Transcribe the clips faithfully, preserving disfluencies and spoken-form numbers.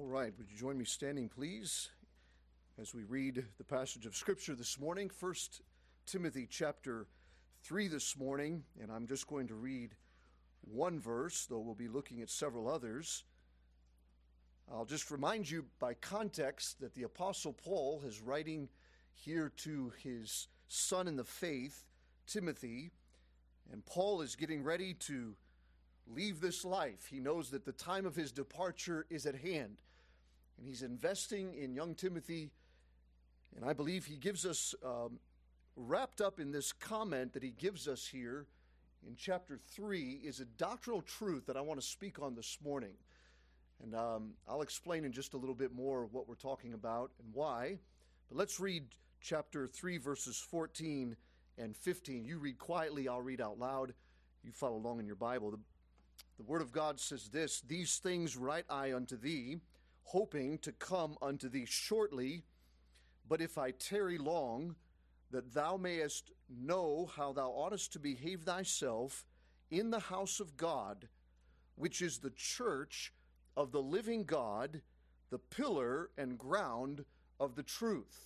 right, would you join me standing, please, as we read the passage of Scripture this morning, First Timothy chapter three this morning, and I'm just going to read one verse, though we'll be looking at several others. I'll just remind you by context that the Apostle Paul is writing here to his son in the faith, Timothy, and Paul is getting ready to leave this life. He knows that the time of his departure is at hand, and he's investing in young Timothy, and I believe he gives us, um, wrapped up in this comment that he gives us here in chapter three, is a doctrinal truth that I want to speak on this morning. And um, I'll explain in just a little bit more what we're talking about and why. But let's read chapter three, verses fourteen and fifteen. You read quietly, I'll read out loud. You follow along in your Bible. The, the Word of God says this: "These things write I unto thee, hoping to come unto thee shortly. But if I tarry long, that thou mayest know how thou oughtest to behave thyself in the house of God, which is the church of the living God, the pillar and ground of the truth."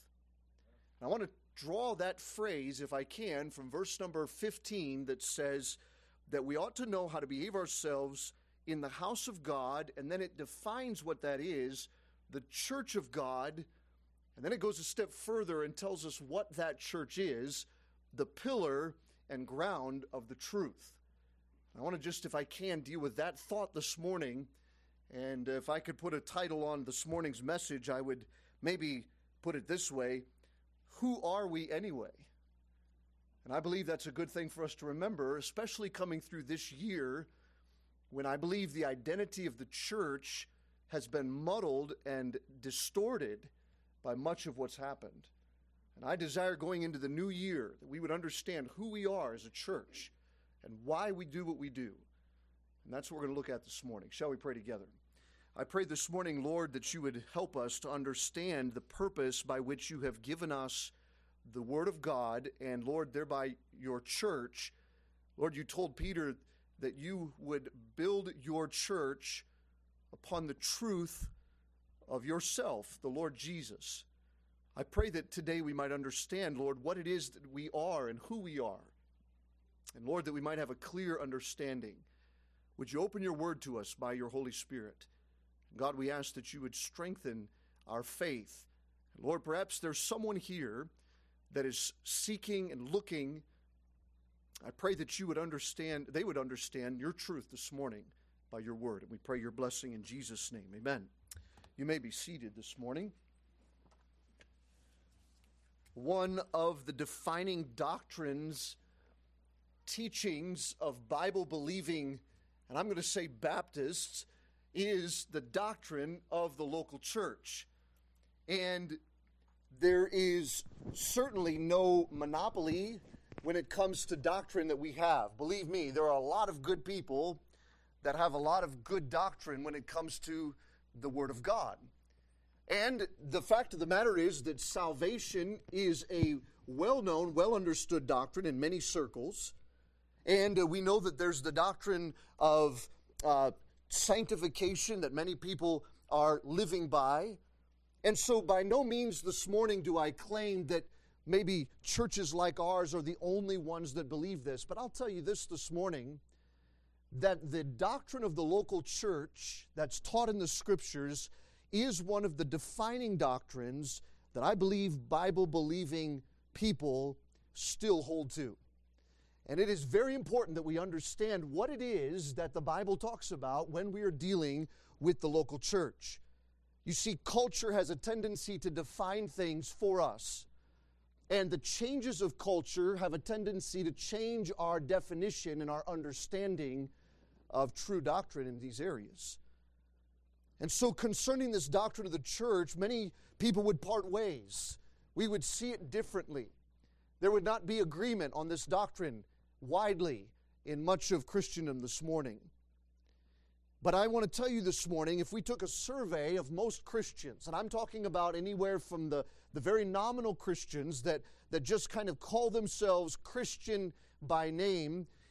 I want to draw that phrase, if I can, from verse number fifteen that says that we ought to know how to behave ourselves in the house of God, and then it defines what that is, the church of God, and then it goes a step further and tells us what that church is, the pillar and ground of the truth. I want to just, if I can, deal with that thought this morning. And if I could put a title on this morning's message, I would maybe put it this way: who are we anyway? And I believe that's a good thing for us to remember, especially coming through this year when I believe the identity of the church has been muddled and distorted by much of what's happened. And I desire going into the new year that we would understand who we are as a church and why we do what we do. And that's what we're going to look at this morning. Shall we pray together? I pray this morning, Lord, that you would help us to understand the purpose by which you have given us the Word of God, and, Lord, thereby your church. Lord, you told Peter that you would build your church upon the truth of yourself, the Lord Jesus. I pray that today we might understand, Lord, what it is that we are and who we are. And, Lord, that we might have a clear understanding. Would you open your word to us by your Holy Spirit? God, we ask that you would strengthen our faith. And Lord, perhaps there's someone here that is seeking and looking. I pray that you would understand, they would understand your truth this morning by your word. And we pray your blessing in Jesus' name. Amen. You may be seated this morning. One of the defining doctrines, teachings of Bible-believing, and I'm going to say Baptists, is the doctrine of the local church. And there is certainly no monopoly when it comes to doctrine that we have. Believe me, there are a lot of good people that have a lot of good doctrine when it comes to the Word of God. And the fact of the matter is that salvation is a well-known, well-understood doctrine in many circles. And uh, we know that there's the doctrine of uh, sanctification that many people are living by. And so by no means this morning do I claim that maybe churches like ours are the only ones that believe this. But I'll tell you this this morning, that the doctrine of the local church that's taught in the Scriptures is one of the defining doctrines that I believe Bible-believing people still hold to. And it is very important that we understand what it is that the Bible talks about when we are dealing with the local church. You see, culture has a tendency to define things for us. And the changes of culture have a tendency to change our definition and our understanding of true doctrine in these areas. And so concerning this doctrine of the church, many people would part ways. We would see it differently. There would not be agreement on this doctrine widely in much of Christendom this morning. But I want to tell you this morning, if we took a survey of most Christians, and I'm talking about anywhere from the, the very nominal Christians that, that just kind of call themselves Christian by name,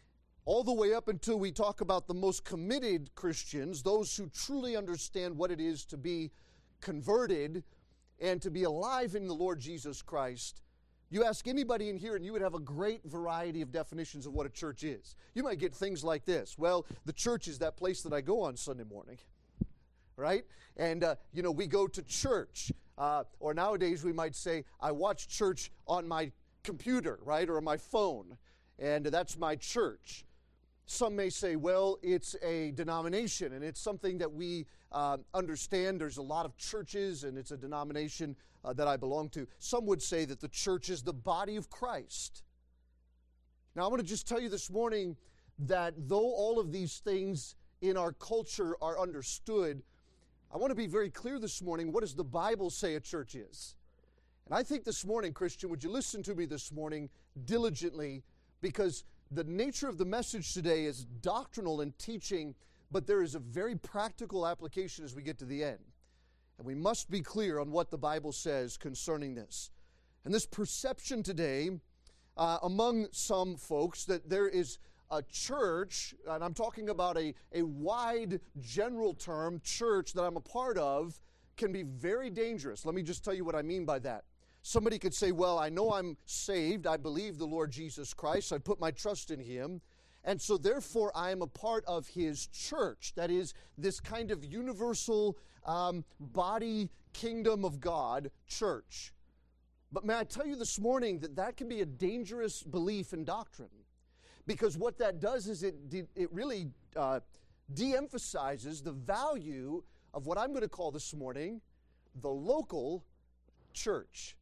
all the way up until we talk about the most committed Christians, those who truly understand what it is to be converted and to be alive in the Lord Jesus Christ. You ask anybody in here and you would have a great variety of definitions of what a church is. You might get things like this. Well, the church is that place that I go on Sunday morning, right? And, uh, you know, we go to church. Uh, or nowadays we might say, I watch church on my computer, right, or on my phone, and that's my church. Some may say, well, it's a denomination, and it's something that we uh, understand. There's a lot of churches, and it's a denomination uh, that I belong to. Some would say that the church is the body of Christ. Now, I want to just tell you this morning that though all of these things in our culture are understood, I want to be very clear this morning. What does the Bible say a church is? And I think this morning, Christian, would you listen to me this morning diligently, because the nature of the message today is doctrinal and teaching, but there is a very practical application as we get to the end. And we must be clear on what the Bible says concerning this. And this perception today uh, among some folks that there is a church, and I'm talking about a, a wide general term, church that I'm a part of, can be very dangerous. Let me just tell you what I mean by that. Somebody could say, well, I know I'm saved. I believe the Lord Jesus Christ. I put my trust in Him. And so therefore I am a part of His church. That is this kind of universal um, body kingdom of God church. But may I tell you this morning that that can be a dangerous belief and doctrine. Because what that does is it, de- it really uh, de-emphasizes the value of what I'm going to call this morning the local church.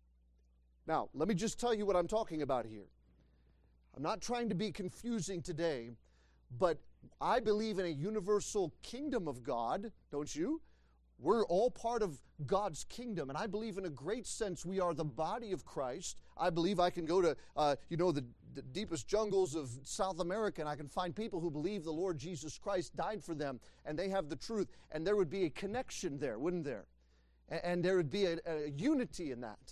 Now, let me just tell you what I'm talking about here. I'm not trying to be confusing today, but I believe in a universal kingdom of God, don't you? We're all part of God's kingdom, and I believe in a great sense we are the body of Christ. I believe I can go to, uh, you know, the, the deepest jungles of South America, and I can find people who believe the Lord Jesus Christ died for them, and they have the truth, and there would be a connection there, wouldn't there? And, and there would be a, a unity in that.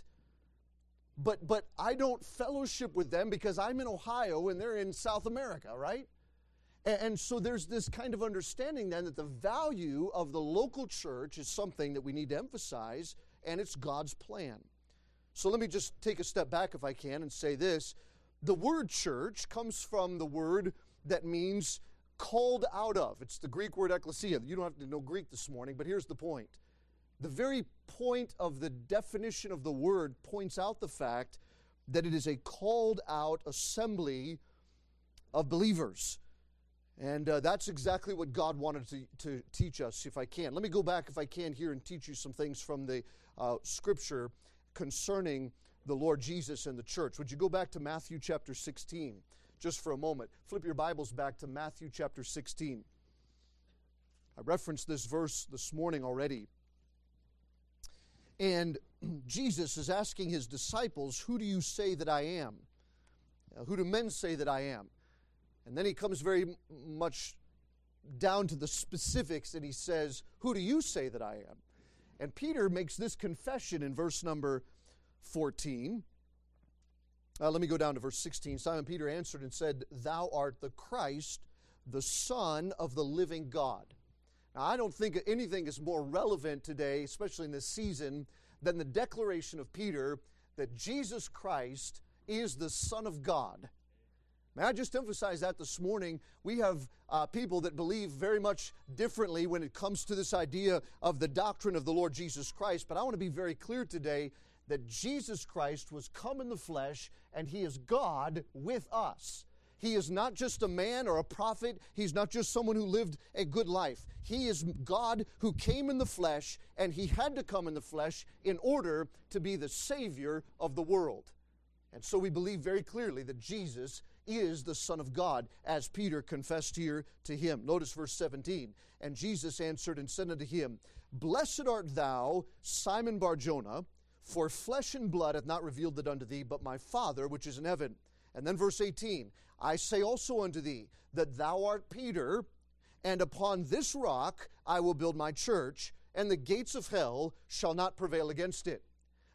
But but I don't fellowship with them because I'm in Ohio and they're in South America, right? And, and so there's this kind of understanding then that the value of the local church is something that we need to emphasize, and it's God's plan. So let me just take a step back if I can and say this. The word church comes from the word that means called out of. It's the Greek word ekklesia. You don't have to know Greek this morning, but here's the point. The very point of the definition of the word points out the fact that it is a called out assembly of believers. And uh, that's exactly what God wanted to, to teach us, if I can. Let me go back, if I can, here and teach you some things from the uh, Scripture concerning the Lord Jesus and the church. Would you go back to Matthew chapter sixteen just for a moment? Flip your Bibles back to Matthew chapter sixteen. I referenced this verse this morning already. And Jesus is asking His disciples, who do you say that I am? Uh, who do men say that I am? And then He comes very m- much down to the specifics and He says, who do you say that I am? And Peter makes this confession in verse number fourteen. Uh, let me go down to verse sixteen. Simon Peter answered and said, thou art the Christ, the Son of the living God. Now, I don't think anything is more relevant today, especially in this season, than the declaration of Peter that Jesus Christ is the Son of God. May I just emphasize that this morning? We have uh, people that believe very much differently when it comes to this idea of the doctrine of the Lord Jesus Christ, but I want to be very clear today that Jesus Christ was come in the flesh, and He is God with us. He is not just a man or a prophet. He's not just someone who lived a good life. He is God who came in the flesh, and He had to come in the flesh in order to be the Savior of the world. And so we believe very clearly that Jesus is the Son of God, as Peter confessed here to Him. Notice verse seventeen. And Jesus answered and said unto him, blessed art thou, Simon Bar-Jonah, for flesh and blood hath not revealed it unto thee, but my Father which is in heaven. And then verse eighteen, I say also unto thee, that thou art Peter, and upon this rock I will build my church, and the gates of hell shall not prevail against it.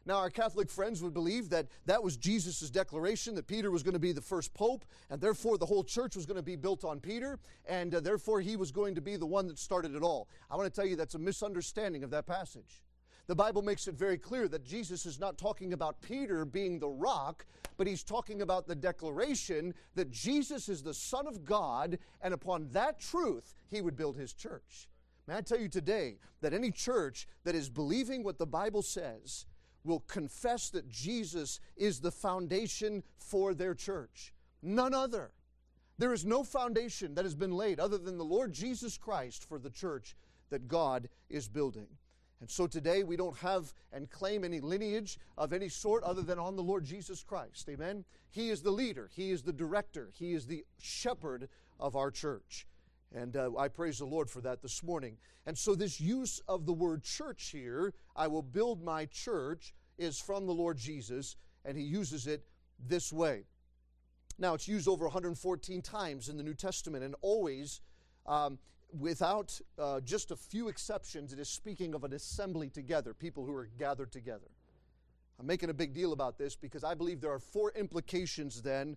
Now, our Catholic friends would believe that that was Jesus' declaration, that Peter was going to be the first pope, and therefore the whole church was going to be built on Peter, and uh, therefore he was going to be the one that started it all. I want to tell you that's a misunderstanding of that passage. The Bible makes it very clear that Jesus is not talking about Peter being the rock, but he's talking about the declaration that Jesus is the Son of God, and upon that truth, he would build his church. May I tell you today that any church that is believing what the Bible says will confess that Jesus is the foundation for their church. None other. There is no foundation that has been laid other than the Lord Jesus Christ for the church that God is building. And so today we don't have and claim any lineage of any sort other than on the Lord Jesus Christ. Amen? He is the leader. He is the director. He is the shepherd of our church. And uh, I praise the Lord for that this morning. And so this use of the word church here, I will build my church, is from the Lord Jesus, and he uses it this way. Now, it's used over one hundred fourteen times in the New Testament, and always, um, without uh, just a few exceptions, it is speaking of an assembly together, people who are gathered together. I'm making a big deal about this because I believe there are four implications then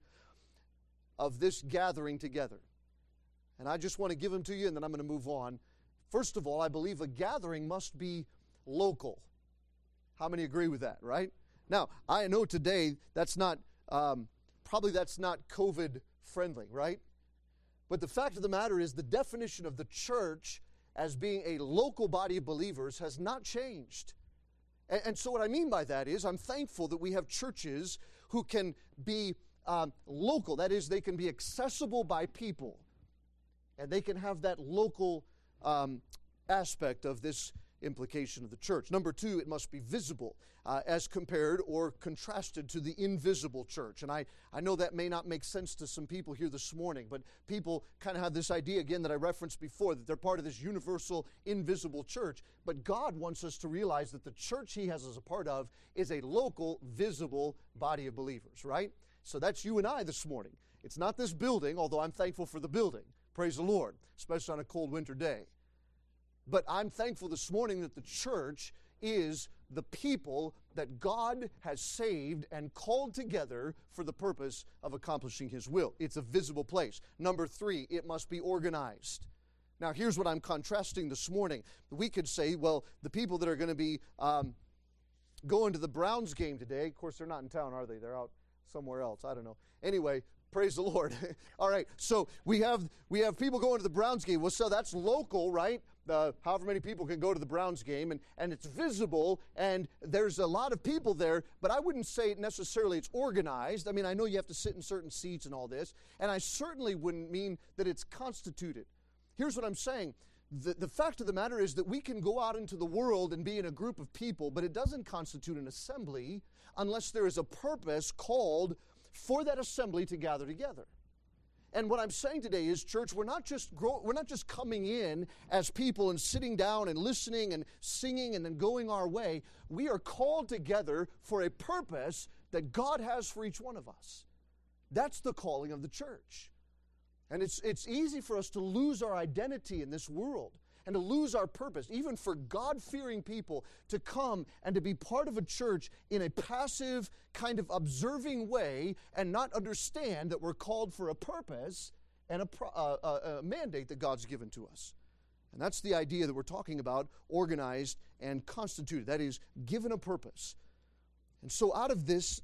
of this gathering together. And I just want to give them to you, and then I'm going to move on. First of all, I believe a gathering must be local. How many agree with that, right? Now, I know today that's not, um, probably that's not COVID friendly, right? But the fact of the matter is the definition of the church as being a local body of believers has not changed. And, and so what I mean by that is I'm thankful that we have churches who can be um, local. That is, they can be accessible by people. And they can have that local um, aspect of this implication of the church. Number two, it must be visible uh, as compared or contrasted to the invisible church. And I, I know that may not make sense to some people here this morning, but people kind of have this idea, again, that I referenced before, that they're part of this universal, invisible church. But God wants us to realize that the church he has us a part of is a local, visible body of believers, right? So that's you and I this morning. It's not this building, although I'm thankful for the building. Praise the Lord, especially on a cold winter day. But I'm thankful this morning that the church is the people that God has saved and called together for the purpose of accomplishing his will. It's a visible place. Number three, it must be organized. Now, here's what I'm contrasting this morning. We could say, well, the people that are going to be um, going to the Browns game today, of course, they're not in town, are they? They're out somewhere else. I don't know. Anyway, praise the Lord. All right, so we have we have people going to the Browns game. Well, so that's local, right? Uh, however many people can go to the Browns game, and, and it's visible, and there's a lot of people there, but I wouldn't say necessarily it's organized. I mean, I know you have to sit in certain seats and all this, and I certainly wouldn't mean that it's constituted. Here's what I'm saying. The, the fact of the matter is that we can go out into the world and be in a group of people, but it doesn't constitute an assembly unless there is a purpose called for that assembly to gather together. And what I'm saying today is, church, we're not just grow, we're not just coming in as people and sitting down and listening and singing and then going our way. We are called together for a purpose that God has for each one of us. That's the calling of the church. And it's it's easy for us to lose our identity in this world and to lose our purpose, even for God-fearing people to come and to be part of a church in a passive, kind of observing way and not understand that we're called for a purpose and a, pro, uh, a, a mandate that God's given to us. And that's the idea that we're talking about, organized and constituted. That is, given a purpose. And so out of this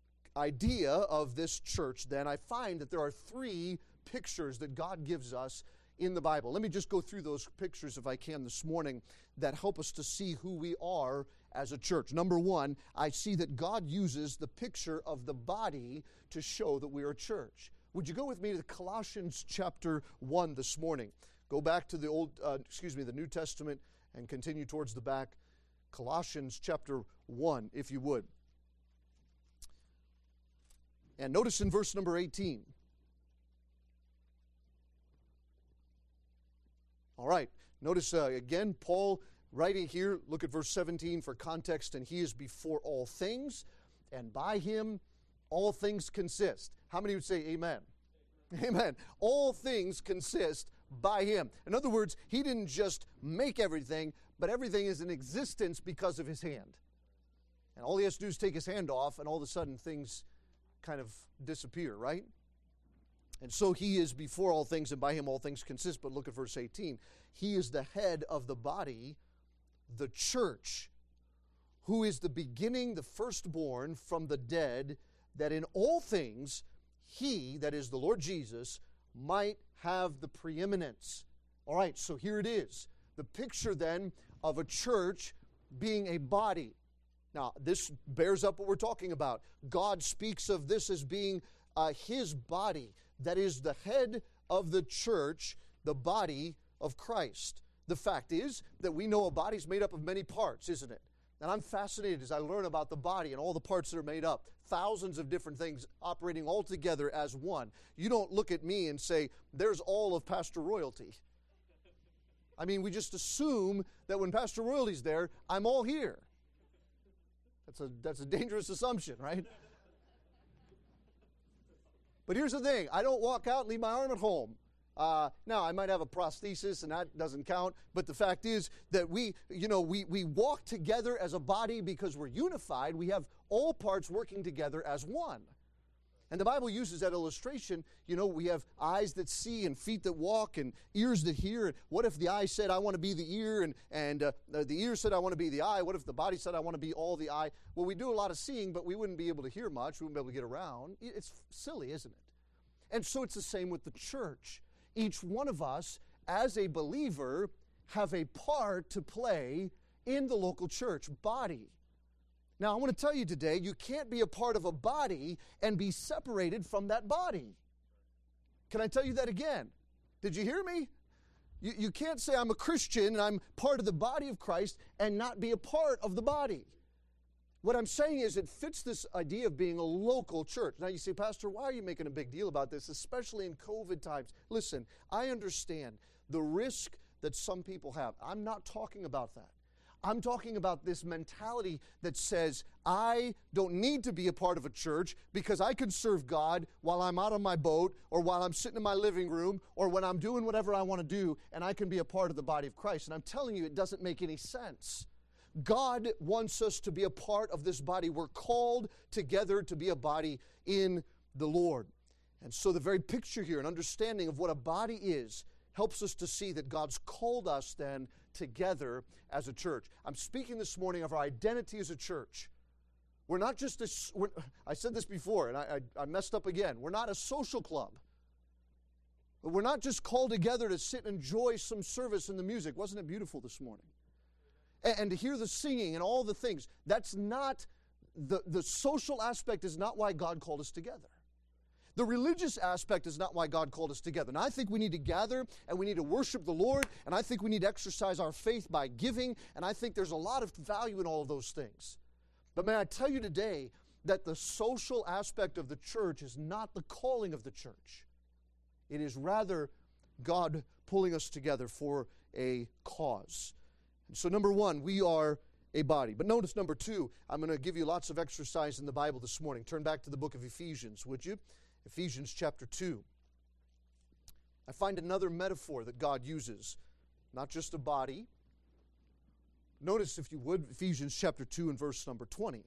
idea of this church, then, I find that there are three pictures that God gives us in the Bible. Let me just go through those pictures, if I can, this morning that help us to see who we are as a church. Number one, I see that God uses the picture of the body to show that we are a church. Would you go with me to Colossians chapter one this morning? Go back to the old, uh, excuse me, the New Testament and continue towards the back. Colossians chapter one, if you would. And notice in verse number eighteen. All right, notice uh, again, Paul writing here, look at verse seventeen for context, and he is before all things, and by him all things consist. How many would say amen? Amen. Amen. All things consist by him. In other words, he didn't just make everything, but everything is in existence because of his hand. And all he has to do is take his hand off, and all of a sudden things kind of disappear, right? And so he is before all things, and by him all things consist. But look at verse eighteen. He is the head of the body, the church, who is the beginning, the firstborn from the dead, that in all things he, that is the Lord Jesus, might have the preeminence. All right, so here it is. The picture then of a church being a body. Now, this bears up what we're talking about. God speaks of this as being uh, his body, that is the head of the church, the body of Christ. The fact is that we know a body is made up of many parts, isn't it? And I'm fascinated as I learn about the body and all the parts that are made up. Thousands of different things operating all together as one. You don't look at me and say, there's all of Pastor Royalty. I mean, we just assume that when Pastor Royalty's there, I'm all here. That's a, that's a dangerous assumption, right? But here's the thing. I don't walk out and leave my arm at home. Uh, now, I might have a prosthesis, and that doesn't count. But the fact is that we, you know, we, we walk together as a body because we're unified. We have all parts working together as one. And the Bible uses that illustration. You know, we have eyes that see and feet that walk and ears that hear. What if the eye said, I want to be the ear, and, and uh, the ear said, I want to be the eye? What if the body said, I want to be all the eye? Well, we do a lot of seeing, but we wouldn't be able to hear much. We wouldn't be able to get around. It's silly, isn't it? And so it's the same with the church. Each one of us, as a believer, have a part to play in the local church body. Now, I want to tell you today, you can't be a part of a body and be separated from that body. Can I tell you that again? Did you hear me? You, you can't say I'm a Christian and I'm part of the body of Christ and not be a part of the body. What I'm saying is it fits this idea of being a local church. Now you say, Pastor, why are you making a big deal about this, especially in COVID times? Listen, I understand the risk that some people have. I'm not talking about that. I'm talking about this mentality that says, I don't need to be a part of a church because I can serve God while I'm out on my boat or while I'm sitting in my living room or when I'm doing whatever I want to do, and I can be a part of the body of Christ. And I'm telling you, it doesn't make any sense. God wants us to be a part of this body. We're called together to be a body in the Lord. And so the very picture here, an understanding of what a body is, helps us to see that God's called us then together as a church. I'm speaking this morning of our identity as a church. We're not just a, we're, I said this before, and I, I, I messed up again. We're not a social club. We're not just called together to sit and enjoy some service in the music. Wasn't it beautiful this morning? And, and to hear the singing and all the things. That's not, the, the social aspect is not why God called us together. The religious aspect is not why God called us together. And I think we need to gather and we need to worship the Lord, and I think we need to exercise our faith by giving, and I think there's a lot of value in all of those things. But may I tell you today that the social aspect of the church is not the calling of the church. It is rather God pulling us together for a cause. And so number one, we are a body. But notice number two, I'm going to give you lots of exercise in the Bible this morning. Turn back to the book of Ephesians, would you? Ephesians chapter two. I find another metaphor that God uses, not just a body. Notice, if you would, Ephesians chapter two and verse number twenty.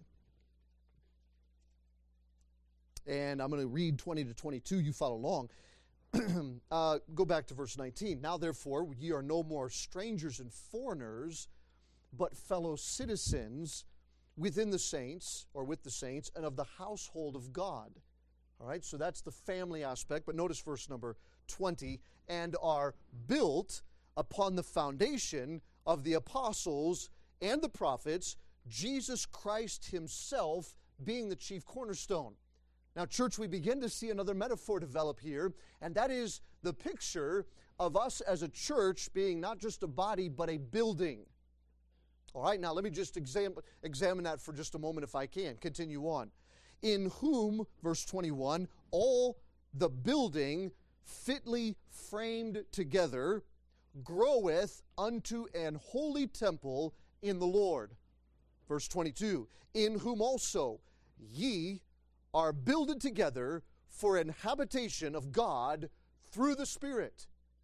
And I'm going to read twenty to twenty-two. You follow along. uh, go back to verse nineteen. Now, therefore, ye are no more strangers and foreigners, but fellow citizens within the saints, or with the saints, and of the household of God. All right, so that's the family aspect. But notice verse number twenty, and are built upon the foundation of the apostles and the prophets, Jesus Christ himself being the chief cornerstone. Now, church, we begin to see another metaphor develop here, and that is the picture of us as a church being not just a body, but a building. All right, now let me just exam- examine that for just a moment if I can. Continue on. In whom, verse twenty-one, all the building fitly framed together groweth unto an holy temple in the Lord. Verse twenty-two, in whom also ye are builded together for an habitation of God through the Spirit.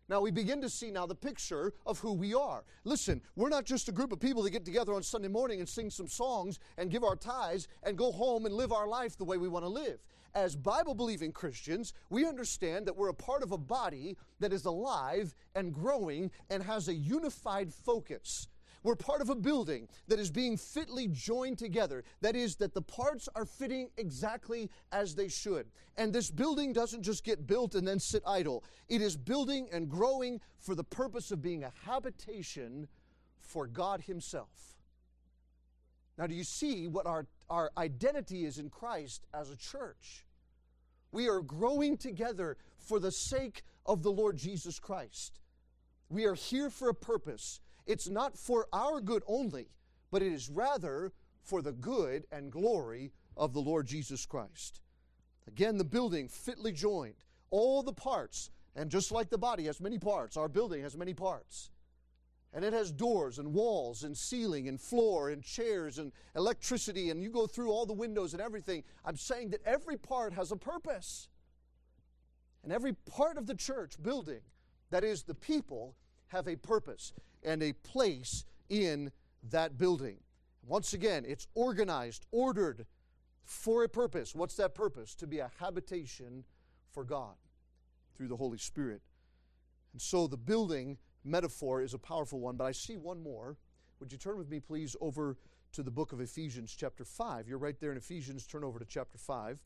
Now we begin to see now the picture of who we are. Listen, we're not just a group of people that get together on Sunday morning and sing some songs and give our tithes and go home and live our life the way we want to live. As Bible-believing Christians, we understand that we're a part of a body that is alive and growing and has a unified focus. We're part of a building that is being fitly joined together. That is, that the parts are fitting exactly as they should. And this building doesn't just get built and then sit idle. It is building and growing for the purpose of being a habitation for God Himself. Now, do you see what our, our identity is in Christ as a church? We are growing together for the sake of the Lord Jesus Christ. We are here for a purpose. It's not for our good only, but it is rather for the good and glory of the Lord Jesus Christ. Again, the building fitly joined, all the parts, and just like the body has many parts, our building has many parts. And it has doors and walls and ceiling and floor and chairs and electricity, and you go through all the windows and everything. I'm saying that every part has a purpose. And every part of the church building, that is the people, have a purpose and a place in that building. Once again, it's organized, ordered for a purpose. What's that purpose? To be a habitation for God through the Holy Spirit. And so the building metaphor is a powerful one, but I see one more. Would you turn with me, please, over to the book of Ephesians chapter five. You're right there in Ephesians. Turn over to chapter five.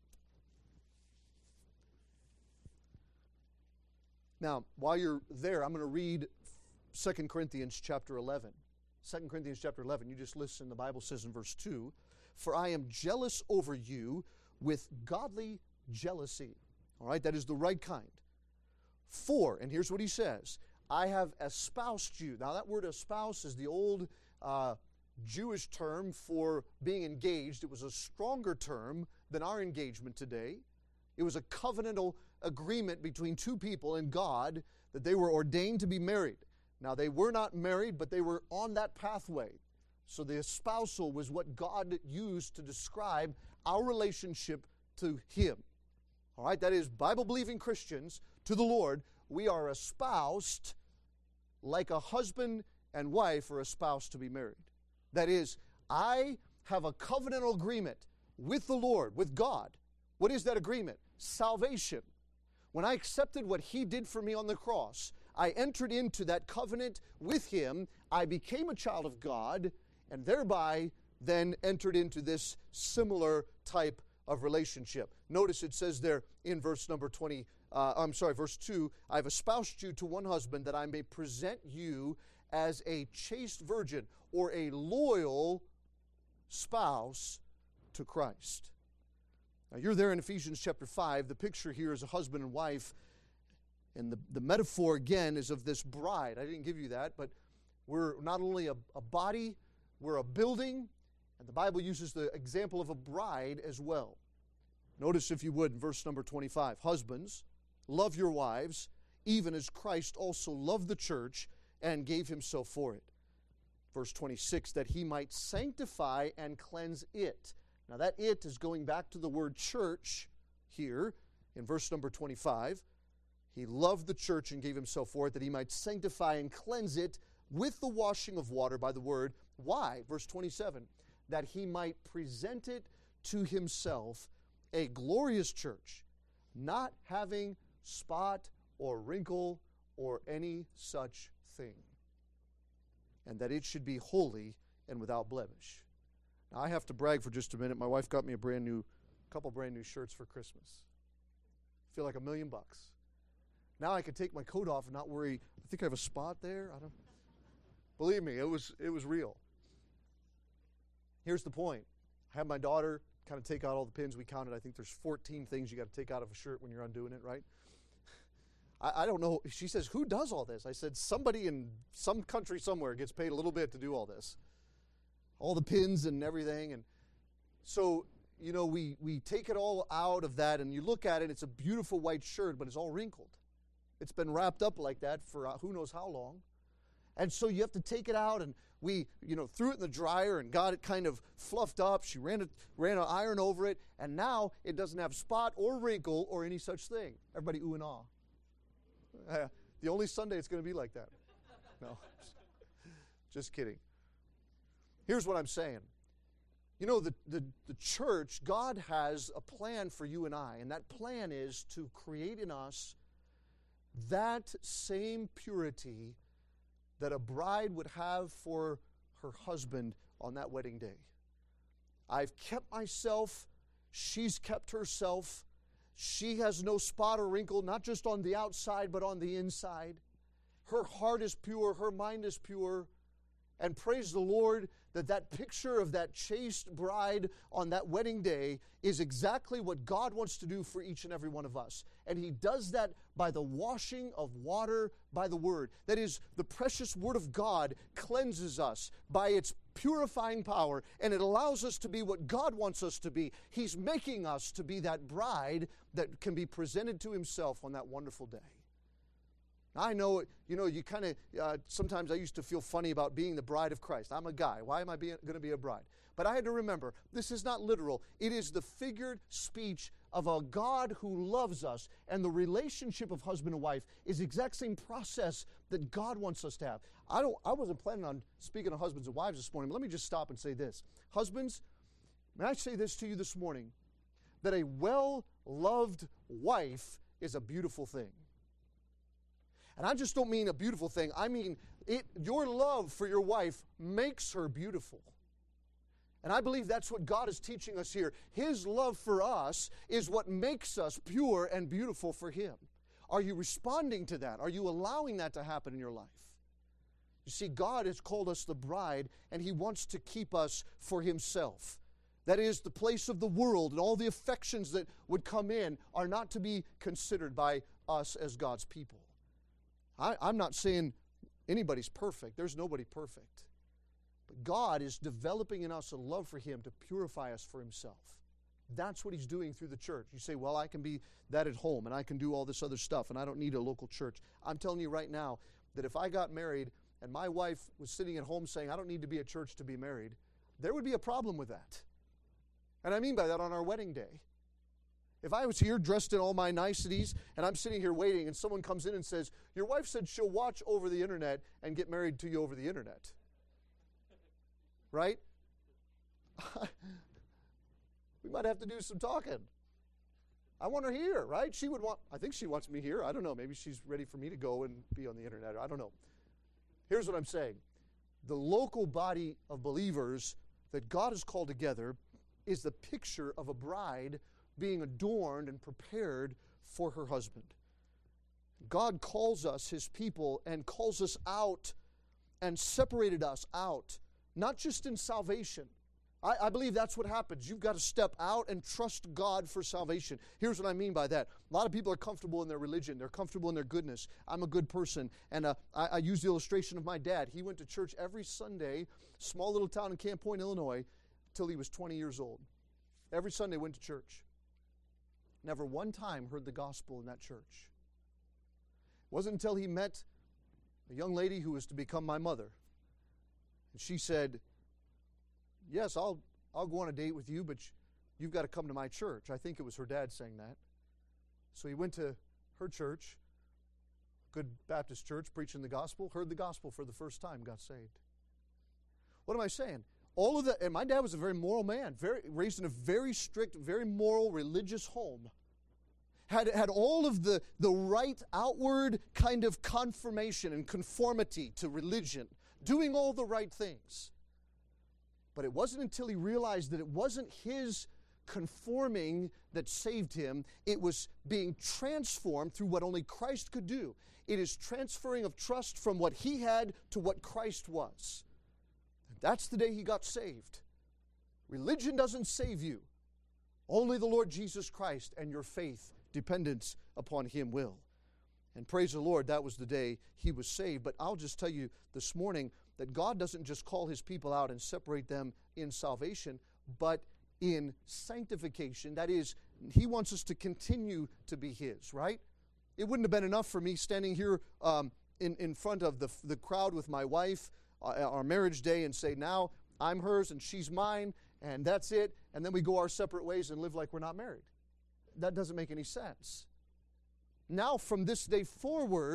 Now, while you're there, I'm going to read Second Corinthians chapter eleven. Second Corinthians chapter eleven, you just listen. The Bible says in verse two, "For I am jealous over you with godly jealousy." All right, that is the right kind. For, and here's what he says, "I have espoused you." Now that word espouse is the old uh, Jewish term for being engaged. It was a stronger term than our engagement today. It was a covenantal agreement between two people and God that they were ordained to be married. Now, they were not married, but they were on that pathway. So the espousal was what God used to describe our relationship to Him. All right, that is, Bible-believing Christians to the Lord, we are espoused like a husband and wife are espoused to be married. That is, I have a covenantal agreement with the Lord, with God. What is that agreement? Salvation. When I accepted what He did for me on the cross, I entered into that covenant with Him. I became a child of God, and thereby then entered into this similar type of relationship. Notice it says there in verse number twenty, uh, I'm sorry, verse two, "I've espoused you to one husband that I may present you as a chaste virgin," or a loyal spouse to Christ. Now you're there in Ephesians chapter five. The picture here is a husband and wife. And the, the metaphor, again, is of this bride. I didn't give you that, but we're not only a, a body, we're a building, and the Bible uses the example of a bride as well. Notice, if you would, in verse number twenty-five, "Husbands, love your wives, even as Christ also loved the church and gave Himself for it." Verse twenty-six, "That He might sanctify and cleanse it." Now that "it" is going back to the word church here in verse number twenty-five. He loved the church and gave Himself for it, that He might sanctify and cleanse it with the washing of water by the word. Why? Verse twenty-seven, "That He might present it to Himself a glorious church, not having spot or wrinkle or any such thing, and that it should be holy and without blemish." Now I have to brag for just a minute. My wife got me a brand new, couple brand new shirts for Christmas. I feel like a million bucks. Now I can take my coat off and not worry. I think I have a spot there. I don't. Believe me, it was it was real. Here's the point. I had my daughter kind of take out all the pins. We counted. I think there's fourteen things you got to take out of a shirt when you're undoing it, right? I, I don't know. She says, "Who does all this?" I said, "Somebody in some country somewhere gets paid a little bit to do all this, all the pins and everything." And so, you know, we we take it all out of that, and you look at it. It's a beautiful white shirt, but it's all wrinkled. It's been wrapped up like that for uh, who knows how long. And so you have to take it out, and we, you know, threw it in the dryer and got it kind of fluffed up. She ran it, ran an iron over it, and now it doesn't have spot or wrinkle or any such thing. Everybody ooh and ah. Uh, the only Sunday it's going to be like that. No, just kidding. Here's what I'm saying. You know, the, the, the church, God has a plan for you and I, and that plan is to create in us that same purity that a bride would have for her husband on that wedding day. I've kept myself, she's kept herself. She has no spot or wrinkle, not just on the outside, but on the inside. Her heart is pure, her mind is pure. And praise the Lord that that picture of that chaste bride on that wedding day is exactly what God wants to do for each and every one of us. And He does that by the washing of water by the Word. That is, the precious Word of God cleanses us by its purifying power, and it allows us to be what God wants us to be. He's making us to be that bride that can be presented to Himself on that wonderful day. I know, you know, you kind of, uh, sometimes I used to feel funny about being the bride of Christ. I'm a guy. Why am I going to be a bride? But I had to remember, this is not literal. It is the figured speech of a God who loves us. And the relationship of husband and wife is the exact same process that God wants us to have. I don't. I wasn't planning on speaking to husbands and wives this morning, but let me just stop and say this. Husbands, may I say this to you this morning, that a well-loved wife is a beautiful thing. And I just don't mean a beautiful thing. I mean, it, your love for your wife makes her beautiful. And I believe that's what God is teaching us here. His love for us is what makes us pure and beautiful for Him. Are you responding to that? Are you allowing that to happen in your life? You see, God has called us the bride, and He wants to keep us for Himself. That is, the place of the world and all the affections that would come in are not to be considered by us as God's people. I, I'm not saying anybody's perfect. There's nobody perfect. But God is developing in us a love for Him to purify us for Himself. That's what He's doing through the church. You say, well, I can be that at home, and I can do all this other stuff, and I don't need a local church. I'm telling you right now that if I got married and my wife was sitting at home saying, I don't need to be at church to be married, there would be a problem with that. And I mean by that on our wedding day. If I was here dressed in all my niceties and I'm sitting here waiting and someone comes in and says, your wife said she'll watch over the internet and get married to you over the internet. Right? We might have to do some talking. I want her here, right? She would want, I think she wants me here. I don't know. Maybe she's ready for me to go and be on the internet. I don't know. Here's what I'm saying. The local body of believers that God has called together is the picture of a bride being adorned and prepared for her husband. God calls us His people and calls us out and separated us out, not just in salvation. I, I believe that's what happens. You've got to step out and trust God for salvation. Here's what I mean by that. A lot of people are comfortable in their religion. They're comfortable in their goodness. I'm a good person. And uh, I, I use the illustration of my dad. He went to church every Sunday, small little town in Camp Point, Illinois, till he was twenty years old. Every Sunday went to church. Never one time heard the gospel in that church. It wasn't until he met a young lady who was to become my mother. And she said, yes, I'll I'll go on a date with you, but you've got to come to my church. I think it was her dad saying that. So he went to her church, good Baptist church, preaching the gospel, heard the gospel for the first time, got saved. What am I saying? All of the, and my dad was a very moral man, very raised in a very strict, very moral, religious home. Had, had all of the, the right outward kind of confirmation and conformity to religion, doing all the right things. But it wasn't until he realized that it wasn't his conforming that saved him. It was being transformed through what only Christ could do. It is transferring of trust from what he had to what Christ was. That's the day he got saved. Religion doesn't save you. Only the Lord Jesus Christ and your faith, dependence upon Him will. And praise the Lord, that was the day he was saved. But I'll just tell you this morning that God doesn't just call His people out and separate them in salvation, but in sanctification. That is, He wants us to continue to be His, right? It wouldn't have been enough for me standing here um, in, in front of the, the crowd with my wife, uh, our marriage day, and say, now I'm hers and she's mine, and that's it, and then we go our separate ways and live like we're not married. That doesn't make any sense. Now, from this day forward,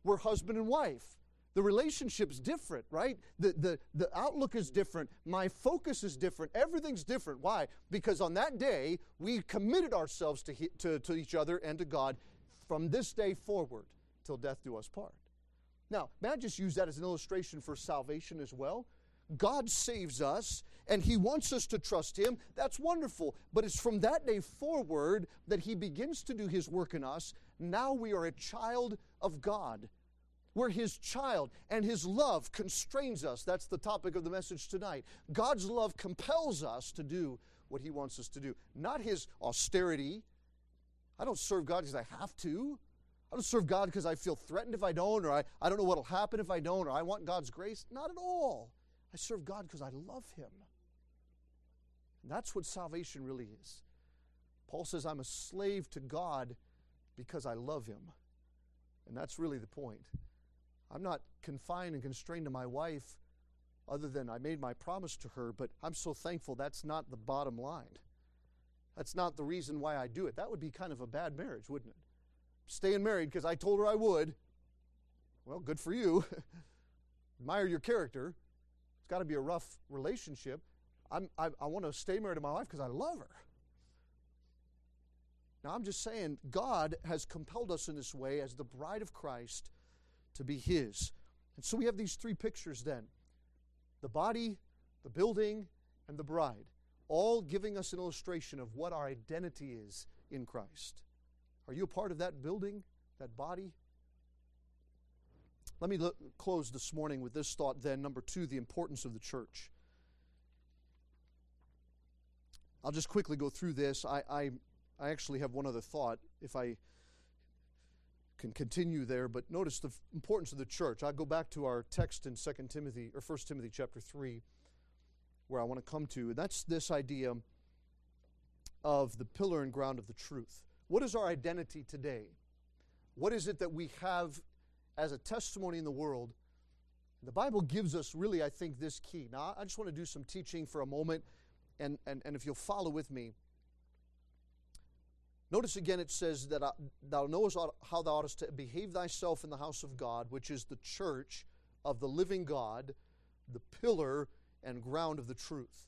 we're husband and wife. The relationship's different, right? The, the, the outlook is different. My focus is different. Everything's different. Why? Because on that day, we committed ourselves to, he, to, to each other and to God from this day forward till death do us part. Now, may I just use that as an illustration for salvation as well? God saves us, and He wants us to trust Him. That's wonderful. But it's from that day forward that He begins to do His work in us. Now we are a child of God. We're His child, and His love constrains us. That's the topic of the message tonight. God's love compels us to do what He wants us to do. Not His austerity. I don't serve God because I have to. I don't serve God because I feel threatened if I don't, or I, I don't know what will happen if I don't, or I want God's grace. Not at all. I serve God because I love Him. And that's what salvation really is. Paul says, I'm a slave to God because I love Him. And that's really the point. I'm not confined and constrained to my wife other than I made my promise to her, but I'm so thankful that's not the bottom line. That's not the reason why I do it. That would be kind of a bad marriage, wouldn't it? Staying married because I told her I would. Well, good for you. Admire your character. It's got to be a rough relationship. I'm, I, I want to stay married to my wife because I love her. Now, I'm just saying, God has compelled us in this way as the bride of Christ to be His. And so we have these three pictures then. The body, the building, and the bride, all giving us an illustration of what our identity is in Christ. Are you a part of that building, that body? Let me look, close this morning with this thought then. Number two, the importance of the church. I'll just quickly go through this. I, I, I actually have one other thought, if I can continue there, but notice the importance of the church. I'll go back to our text in Second Timothy, or First Timothy chapter three, where I want to come to, and that's this idea of the pillar and ground of the truth. What is our identity today? What is it that we have as a testimony in the world? The Bible gives us really, I think, this key. Now, I just want to do some teaching for a moment, and, and, and if you'll follow with me. Notice again it says that thou knowest how thou oughtest to behave thyself in the house of God, which is the church of the living God, the pillar and ground of the truth.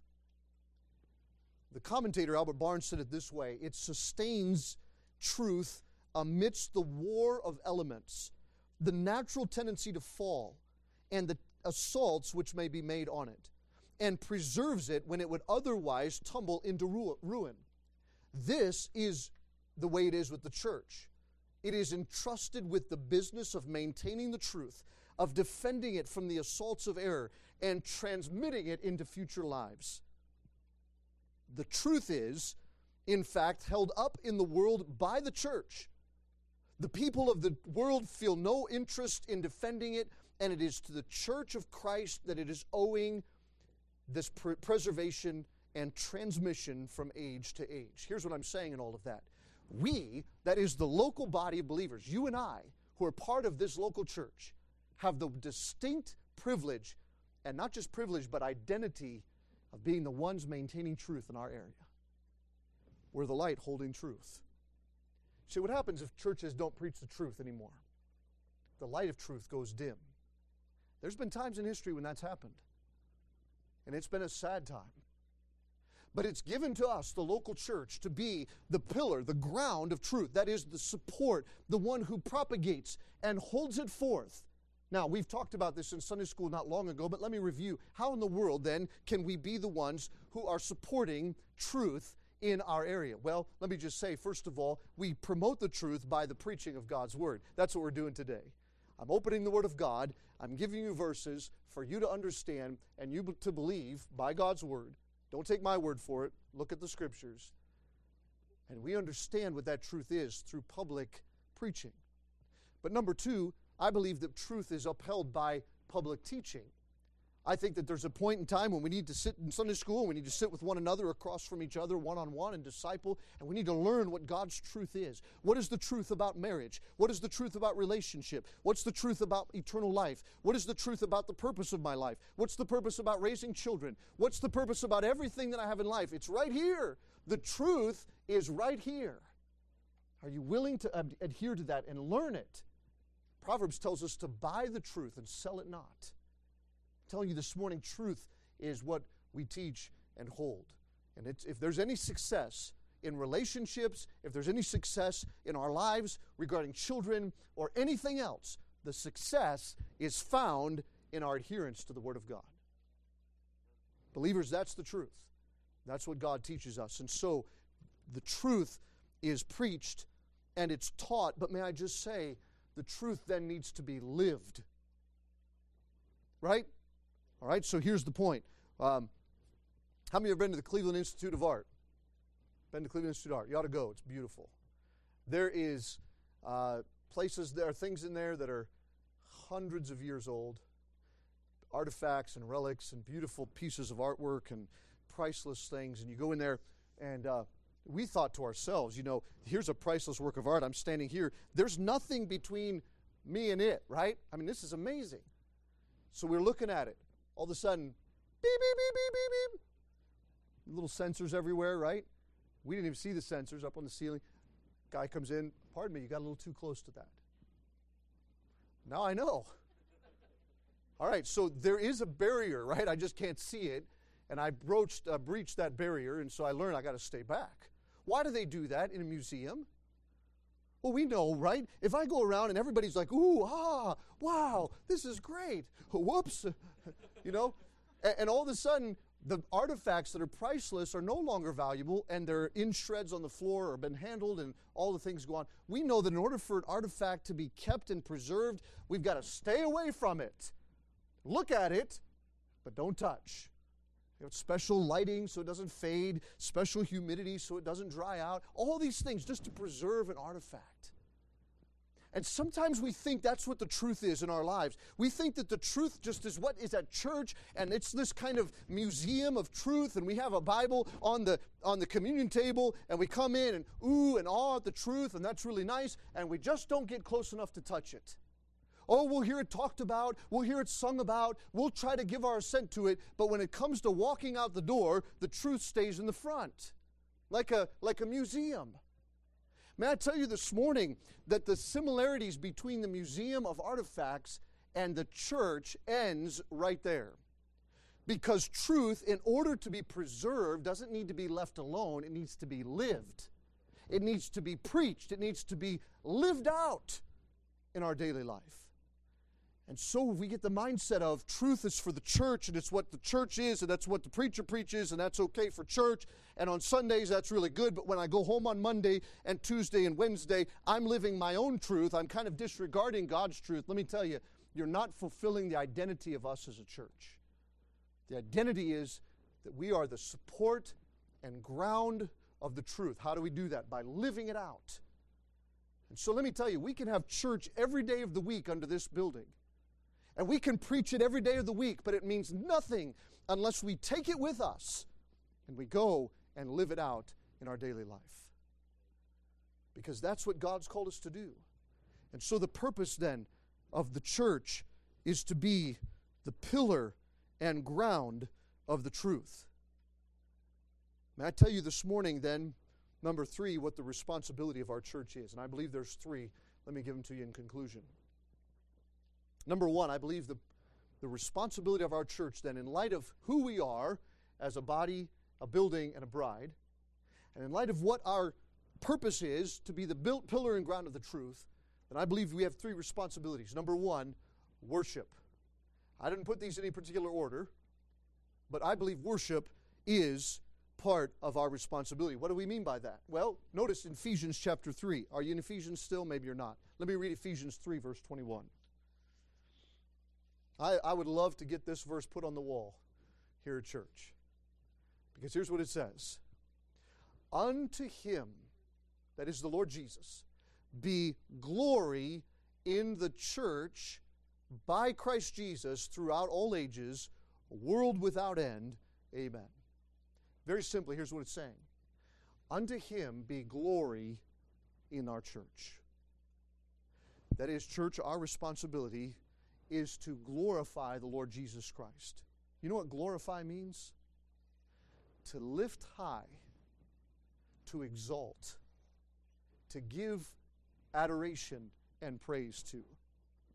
The commentator Albert Barnes said it this way: it sustains truth amidst the war of elements, the natural tendency to fall, and the assaults which may be made on it, and preserves it when it would otherwise tumble into ruin. This is the way it is with the church. It is entrusted with the business of maintaining the truth, of defending it from the assaults of error, and transmitting it into future lives. The truth is, in fact, held up in the world by the church. The people of the world feel no interest in defending it, and it is to the church of Christ that it is owing this pre- preservation and transmission from age to age. Here's what I'm saying in all of that. We, that is the local body of believers, you and I, who are part of this local church, have the distinct privilege, and not just privilege, but identity of being the ones maintaining truth in our area. We're the light holding truth. See, what happens if churches don't preach the truth anymore? The light of truth goes dim. There's been times in history when that's happened. And it's been a sad time. But it's given to us, the local church, to be the pillar, the ground of truth. That is the support, the one who propagates and holds it forth. Now, we've talked about this in Sunday school not long ago, but let me review. How in the world, then, can we be the ones who are supporting truth in our area? Well, let me just say, first of all, we promote the truth by the preaching of God's Word. That's what we're doing today. I'm opening the Word of God. I'm giving you verses for you to understand and you to believe by God's Word. Don't take my word for it. Look at the Scriptures. And we understand what that truth is through public preaching. But number two, I believe that truth is upheld by public teaching. I think that there's a point in time when we need to sit in Sunday school, and we need to sit with one another across from each other, one-on-one, and disciple, and we need to learn what God's truth is. What is the truth about marriage? What is the truth about relationship? What's the truth about eternal life? What is the truth about the purpose of my life? What's the purpose about raising children? What's the purpose about everything that I have in life? It's right here. The truth is right here. Are you willing to ad- adhere to that and learn it? Proverbs tells us to buy the truth and sell it not. I'm telling you this morning, truth is what we teach and hold. And it's, if there's any success in relationships, if there's any success in our lives regarding children or anything else, the success is found in our adherence to the Word of God. Believers, that's the truth. That's what God teaches us. And so the truth is preached and it's taught, but may I just say, the truth then needs to be lived. Right? All right, so here's the point. Um, how many have been to the Cleveland Institute of Art? Been to Cleveland Institute of Art? You ought to go. It's beautiful. There is uh, places, there are things in there that are hundreds of years old, artifacts and relics and beautiful pieces of artwork and priceless things. And you go in there and uh, we thought to ourselves, you know, here's a priceless work of art. I'm standing here. There's nothing between me and it, right? I mean, this is amazing. So we're looking at it. All of a sudden, beep, beep, beep, beep, beep, beep. Little sensors everywhere, right? We didn't even see the sensors up on the ceiling. Guy comes in, pardon me, you got a little too close to that. Now I know. All right, so there is a barrier, right? I just can't see it. And I broached, uh, breached that barrier, and so I learned I got to stay back. Why do they do that in a museum? Well, we know, right? If I go around and everybody's like, ooh, ah, wow, this is great. Whoops. You know? And, and all of a sudden, the artifacts that are priceless are no longer valuable, and they're in shreds on the floor or been handled, and all the things go on. We know that in order for an artifact to be kept and preserved, we've got to stay away from it. Look at it, but don't touch. You have special lighting so it doesn't fade, special humidity so it doesn't dry out, all these things just to preserve an artifact. And sometimes we think that's what the truth is in our lives. We think that the truth just is what is at church, and it's this kind of museum of truth, and we have a Bible on the on the communion table, and we come in and ooh and awe at the truth, and that's really nice, and we just don't get close enough to touch it. Oh, we'll hear it talked about, we'll hear it sung about, we'll try to give our assent to it, but when it comes to walking out the door, the truth stays in the front, like a, like a museum. May I tell you this morning that the similarities between the Museum of Artifacts and the church ends right there. Because truth, in order to be preserved, doesn't need to be left alone, it needs to be lived. It needs to be preached, it needs to be lived out in our daily life. And so we get the mindset of truth is for the church, and it's what the church is, and that's what the preacher preaches, and that's okay for church. And on Sundays, that's really good. But when I go home on Monday and Tuesday and Wednesday, I'm living my own truth. I'm kind of disregarding God's truth. Let me tell you, you're not fulfilling the identity of us as a church. The identity is that we are the support and ground of the truth. How do we do that? By living it out. And so let me tell you, we can have church every day of the week under this building. And we can preach it every day of the week, but it means nothing unless we take it with us and we go and live it out in our daily life. Because that's what God's called us to do. And so the purpose then of the church is to be the pillar and ground of the truth. May I tell you this morning then, number three, what the responsibility of our church is. And I believe there's three. Let me give them to you in conclusion. Number one, I believe the, the responsibility of our church then, in light of who we are as a body, a building, and a bride, and in light of what our purpose is to be the built pillar and ground of the truth, then I believe we have three responsibilities. Number one, worship. I didn't put these in any particular order, but I believe worship is part of our responsibility. What do we mean by that? Well, notice in Ephesians chapter three. Are you in Ephesians still? Maybe you're not. Let me read Ephesians three, verse twenty-one. I, I would love to get this verse put on the wall here at church. Because here's what it says. Unto him, that is the Lord Jesus, be glory in the church by Christ Jesus throughout all ages, world without end. Amen. Very simply, here's what it's saying. Unto him be glory in our church. That is, church, our responsibility is to glorify the Lord Jesus Christ. You know what glorify means? To lift high, to exalt, to give adoration and praise to.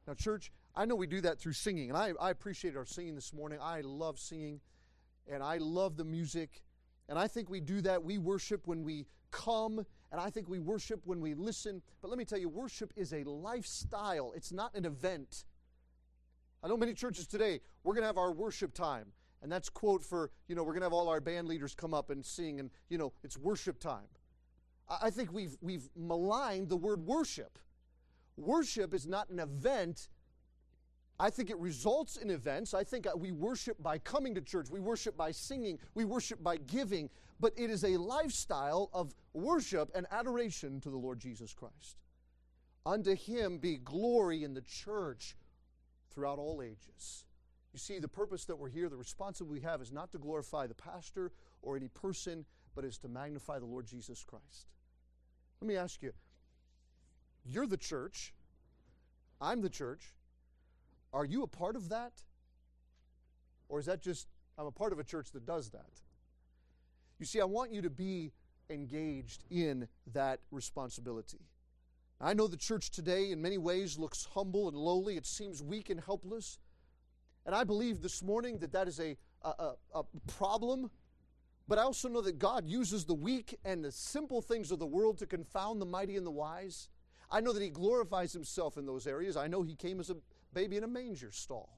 Now, church, I know we do that through singing, and I, I appreciate our singing this morning. I love singing, and I love the music, and I think we do that. We worship when we come, and I think we worship when we listen. But let me tell you, worship is a lifestyle. It's not an event. I know many churches today, we're going to have our worship time, and that's quote for, you know, we're going to have all our band leaders come up and sing, and, you know, it's worship time. I, I think we've, we've maligned the word worship. Worship is not an event. I think it results in events. I think we worship by coming to church. We worship by singing. We worship by giving. But it is a lifestyle of worship and adoration to the Lord Jesus Christ. Unto Him be glory in the church throughout all ages. You see, the purpose that we're here, the responsibility we have is not to glorify the pastor or any person, but is to magnify the Lord Jesus Christ. Let me ask you, you're the church. I'm the church. Are you a part of that? Or is that just, I'm a part of a church that does that? You see, I want you to be engaged in that responsibility. I know the church today in many ways looks humble and lowly. It seems weak and helpless. And I believe this morning that that is a, a, a, a problem. But I also know that God uses the weak and the simple things of the world to confound the mighty and the wise. I know that He glorifies Himself in those areas. I know He came as a baby in a manger stall.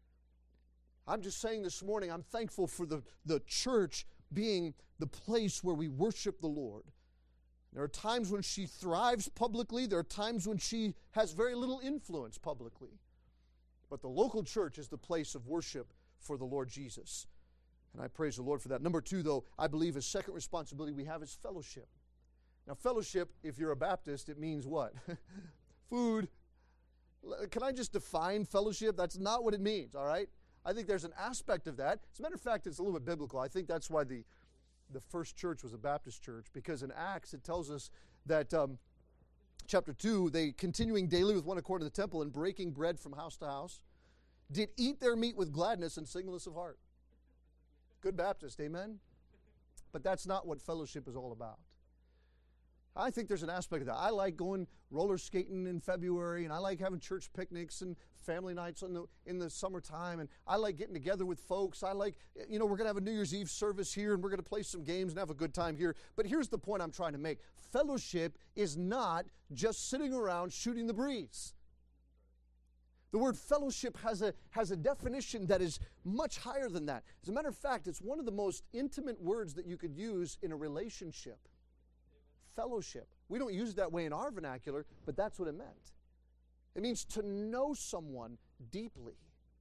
I'm just saying this morning, I'm thankful for the, the church being the place where we worship the Lord. There are times when she thrives publicly. There are times when she has very little influence publicly. But the local church is the place of worship for the Lord Jesus. And I praise the Lord for that. Number two, though, I believe a second responsibility we have is fellowship. Now, fellowship, if you're a Baptist, it means what? Food. Can I just define fellowship? That's not what it means, all right? I think there's an aspect of that. As a matter of fact, it's a little bit biblical. I think that's why the, the first church was a Baptist church, because in Acts it tells us that, um, chapter two, they continuing daily with one accord in the temple and breaking bread from house to house, did eat their meat with gladness and singleness of heart. Good Baptist, amen? But that's not what fellowship is all about. I think there's an aspect of that. I like going roller skating in February, and I like having church picnics and family nights in the, in the summertime, and I like getting together with folks. I like, you know, we're going to have a New Year's Eve service here, and we're going to play some games and have a good time here. But here's the point I'm trying to make. Fellowship is not just sitting around shooting the breeze. The word fellowship has a, has a definition that is much higher than that. As a matter of fact, it's one of the most intimate words that you could use in a relationship. Fellowship. We don't use it that way in our vernacular, but that's what it meant. It means to know someone deeply.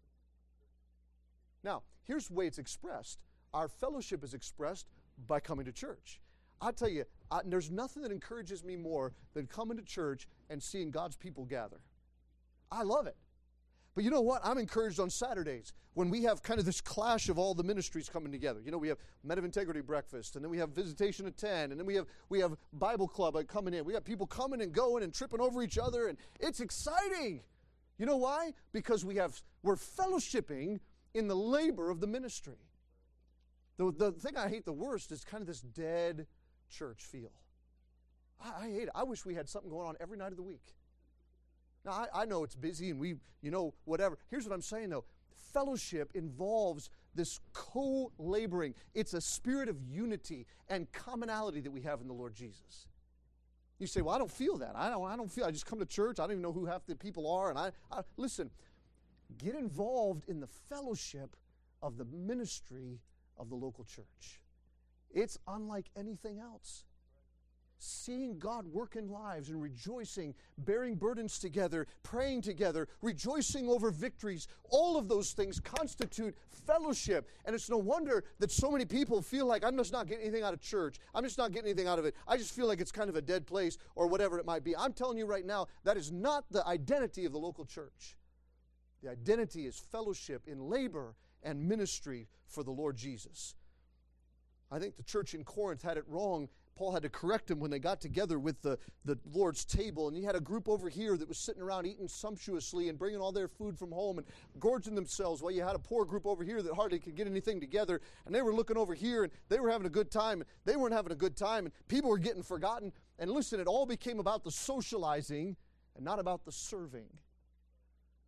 Now, here's the way it's expressed. Our fellowship is expressed by coming to church. I'll tell you, I, there's nothing that encourages me more than coming to church and seeing God's people gather. I love it. But you know what? I'm encouraged on Saturdays when we have kind of this clash of all the ministries coming together. You know, we have Men of Integrity breakfast, and then we have Visitation at ten, and then we have we have Bible Club coming in. We got people coming and going and tripping over each other, and it's exciting. You know why? Because we have we're fellowshipping in the labor of the ministry. The, the thing I hate the worst is kind of this dead church feel. I, I hate it. I wish we had something going on every night of the week. Now, I, I know it's busy and we, you know, whatever. Here's what I'm saying, though. Fellowship involves this co-laboring. It's a spirit of unity and commonality that we have in the Lord Jesus. You say, well, I don't feel that. I don't, I don't feel, I just come to church. I don't even know who half the people are. And I, I listen, get involved in the fellowship of the ministry of the local church. It's unlike anything else. Seeing God work in lives and rejoicing, bearing burdens together, praying together, rejoicing over victories, all of those things constitute fellowship. And it's no wonder that so many people feel like, I'm just not getting anything out of church. I'm just not getting anything out of it. I just feel like it's kind of a dead place or whatever it might be. I'm telling you right now, that is not the identity of the local church. The identity is fellowship in labor and ministry for the Lord Jesus. I think the church in Corinth had it wrong. Paul had to correct them when they got together with the, the Lord's table. And you had a group over here that was sitting around eating sumptuously and bringing all their food from home and gorging themselves, while you had a poor group over here that hardly could get anything together. And they were looking over here and they were having a good time. And they weren't having a good time. And people were getting forgotten. And listen, it all became about the socializing and not about the serving.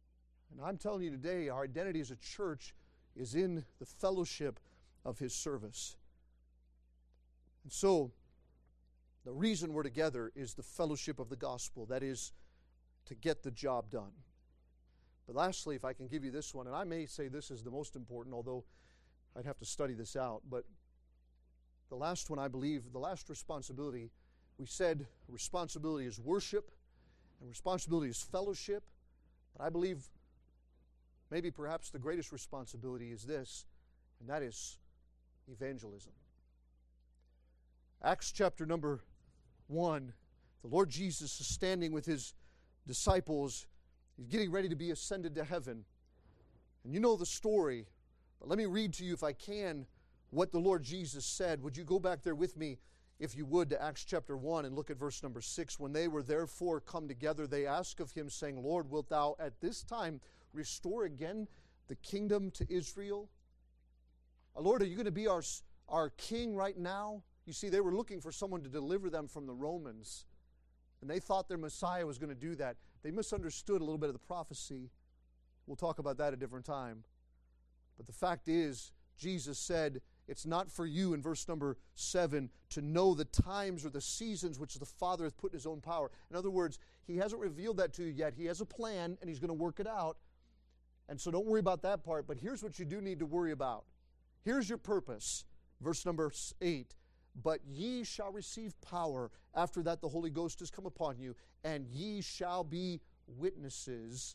And I'm telling you today, our identity as a church is in the fellowship of His service. And so, the reason we're together is the fellowship of the gospel. That is, to get the job done. But lastly, if I can give you this one, and I may say this is the most important, although I'd have to study this out, but the last one, I believe, the last responsibility, we said responsibility is worship, and responsibility is fellowship, but I believe maybe perhaps the greatest responsibility is this, and that is evangelism. Acts chapter number one, the Lord Jesus is standing with His disciples. He's getting ready to be ascended to heaven. And you know the story, but let me read to you, if I can, what the Lord Jesus said. Would you go back there with me, if you would, to Acts chapter one and look at verse number six. When they were therefore come together, they asked of Him, saying, Lord, wilt Thou at this time restore again the kingdom to Israel? Uh, Lord, are you going to be our, our king right now? You see, they were looking for someone to deliver them from the Romans. And they thought their Messiah was going to do that. They misunderstood a little bit of the prophecy. We'll talk about that at a different time. But the fact is, Jesus said, it's not for you, in verse number seven, to know the times or the seasons which the Father hath put in His own power. In other words, He hasn't revealed that to you yet. He has a plan, and He's going to work it out. And so don't worry about that part. But here's what you do need to worry about. Here's your purpose. Verse number eight. But ye shall receive power. After that the Holy Ghost is come upon you, and ye shall be witnesses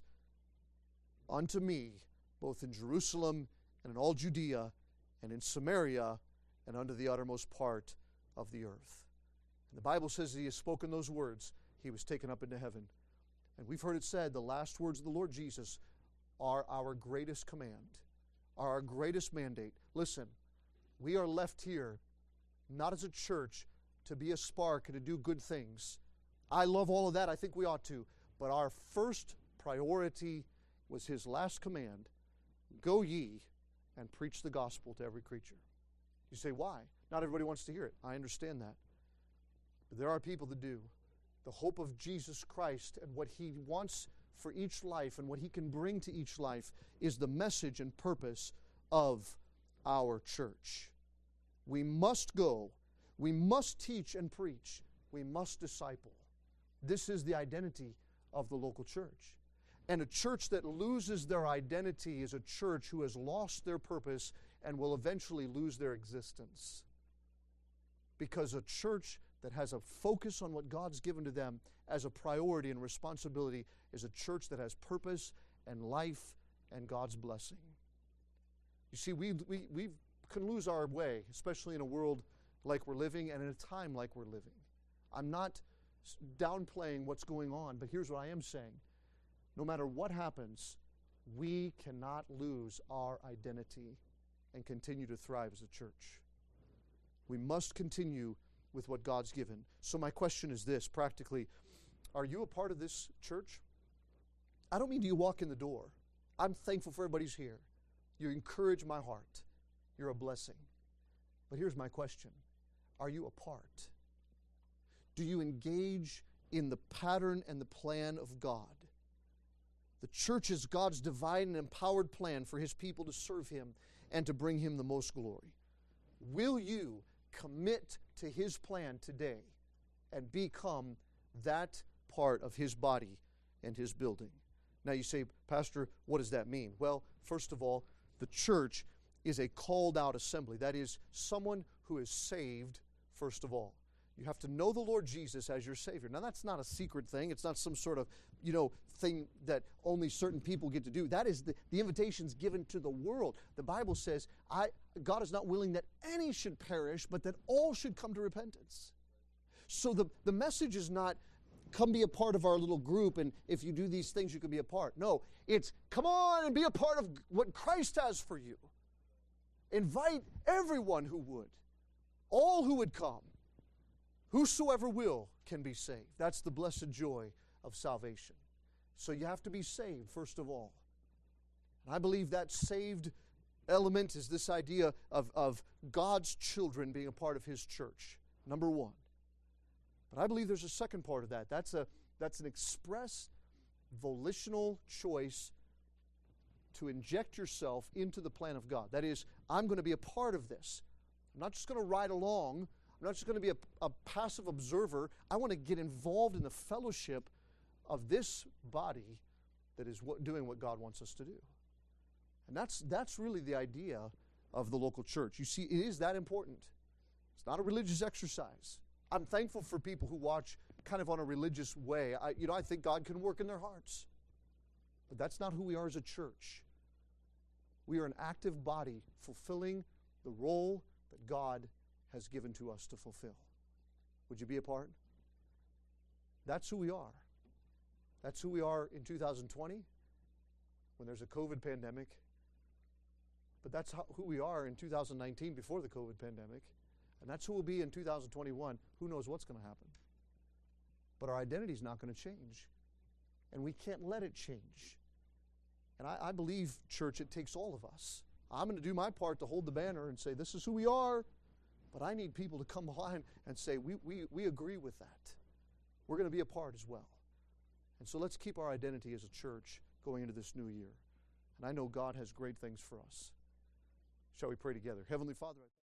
unto me, both in Jerusalem and in all Judea and in Samaria and unto the uttermost part of the earth. And the Bible says that He has spoken those words. He was taken up into heaven. And we've heard it said, the last words of the Lord Jesus are our greatest command, are our greatest mandate. Listen, we are left here not as a church to be a spark and to do good things. I love all of that. I think we ought to. But our first priority was His last command, go ye and preach the gospel to every creature. You say, why? Not everybody wants to hear it. I understand that. But there are people that do. The hope of Jesus Christ and what He wants for each life and what He can bring to each life is the message and purpose of our church. We must go. We must teach and preach. We must disciple. This is the identity of the local church. And a church that loses their identity is a church who has lost their purpose and will eventually lose their existence. Because a church that has a focus on what God's given to them as a priority and responsibility is a church that has purpose and life and God's blessing. You see, we we we can lose our way, especially in a world like we're living and in a time like we're living. I'm not downplaying what's going on, but here's what I am saying. No matter what happens, we cannot lose our identity and continue to thrive as a church. We must continue with what God's given. So my question is this, practically, are you a part of this church? I don't mean do you walk in the door. I'm thankful for everybody's here. You encourage my heart. You're a blessing. But here's my question. Are you a part? Do you engage in the pattern and the plan of God? The church is God's divine and empowered plan for His people to serve Him and to bring Him the most glory. Will you commit to His plan today and become that part of His body and His building? Now you say, Pastor, what does that mean? Well, first of all, the church is a called out assembly. That is, someone who is saved, first of all. You have to know the Lord Jesus as your Savior. Now, that's not a secret thing. It's not some sort of, you know, thing that only certain people get to do. That is the, the invitation's given to the world. The Bible says, I, God is not willing that any should perish, but that all should come to repentance. So the, the message is not, come be a part of our little group, and if you do these things, you can be a part. No, it's, come on and be a part of what Christ has for you. Invite everyone who would, all who would come. Whosoever will can be saved. That's the blessed joy of salvation. So you have to be saved, first of all. And I believe that saved element is this idea of, of God's children being a part of His church, number one. But I believe there's a second part of that. That's, a, that's an express, volitional choice to inject yourself into the plan of God. That is, I'm going to be a part of this. I'm not just going to ride along. I'm not just going to be a, a passive observer. I want to get involved in the fellowship of this body that is what, doing what God wants us to do. And that's, that's really the idea of the local church. You see, it is that important. It's not a religious exercise. I'm thankful for people who watch kind of on a religious way. I, you know, I think God can work in their hearts. But that's not who we are as a church. We are an active body fulfilling the role that God has given to us to fulfill. Would you be a part? That's who we are. That's who we are in two thousand twenty when there's a COVID pandemic. But that's how, who we are in two thousand nineteen before the COVID pandemic. And that's who we'll be in two thousand twenty-one. Who knows what's going to happen? But our identity is not going to change. And we can't let it change. And I, I believe, church, it takes all of us. I'm going to do my part to hold the banner and say, this is who we are. But I need people to come behind and say, we, we, we agree with that. We're going to be a part as well. And so let's keep our identity as a church going into this new year. And I know God has great things for us. Shall we pray together? Heavenly Father, I